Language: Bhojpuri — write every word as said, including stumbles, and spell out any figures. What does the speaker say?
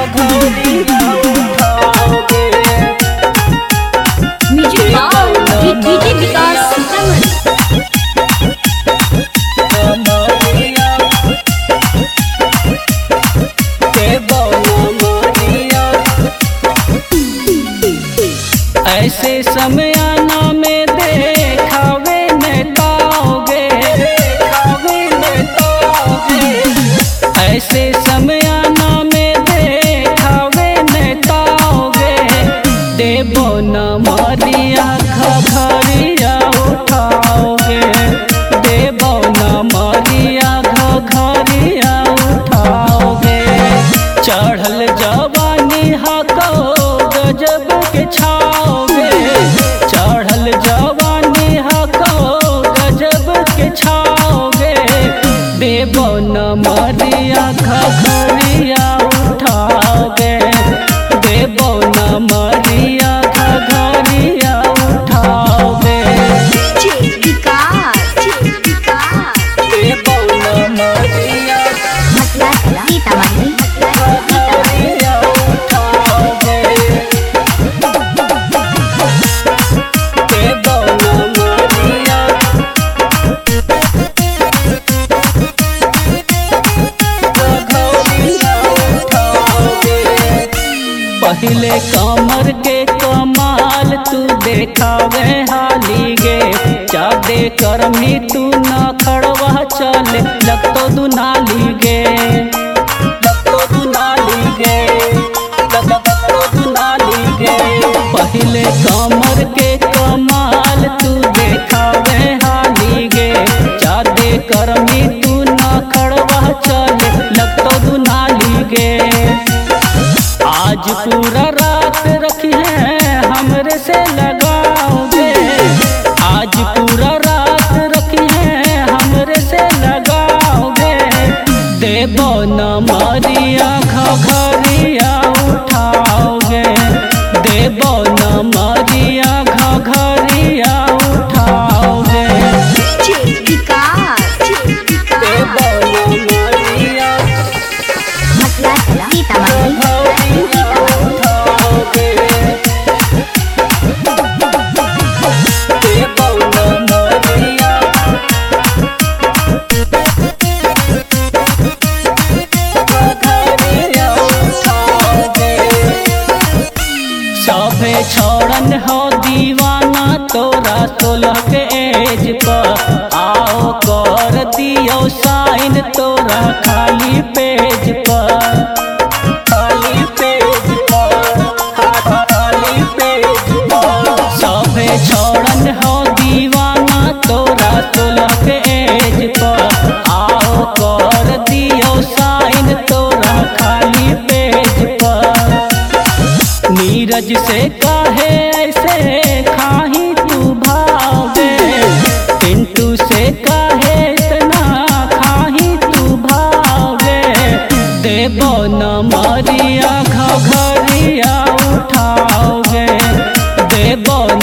घघरिया उठाओगे। Music by DJ Vikas Sitamarhi. कमरिया देबो नमरिया। ऐसे समयाना में देखावे नेताओगे, देखावे नेताओगे। ऐसे समयाना में देखावे नेताओगे। देबो नमरिया घघरिया उठाओगे। देबो नमरिया घघरिया उठाओगे। चढ़ल जवानी हको गजब के छाओगे। चढ़ल जवानी हको गजब के छाओगे। देबो नमरिया घघरिया उठाओगे। देबो नमरिया घघरिया उठाओगे। विकास विकास देबो नमरिया सीतामढ़ी। घघरिया उठाओगे। देबो नमरिया घघरिया उठाओगे। पहले कमर के कमाल तू देखावे हाली गे। जादे करमी तू न खड़वा चले लगतो दुनाली गे। लगतो दुनाली गे, लगतो दुनाली गे। पहले कमर के कमाल तू देखावे हाली गे। जादे करमी तू न खड़वा चले लगतो दुनाली गे। आज पूरा रात रखी है हमरे से लगाओगे। आज पूरा रात रखी है हमरे से लगाओगे। देबो नमरिया घघरिया उठाओगे। देबो नमरिया घघरिया उठाओगे। विकास देबो नमरिया सीतामढ़ी। उठाओगे। देबो नमरिया घघरिया उठाओगे। सभे छोड़न हो दीवाना तोरा सोलह के एज पर। आओ कर दियो साइन तोरा खाली पेज पर। खाली पेज पर, खाली पेज पर। सभे छोड़न हो दीवाना तोरा सोलह के एज पर। आओ कर दियो साइन तोरा खाली पेज पर। नीरज से काहे ऐसे खाही तू भागे। पिंटू से काहे इतना खाही तू भागे। देबो नमरिया घघरिया उठाओगे। देबो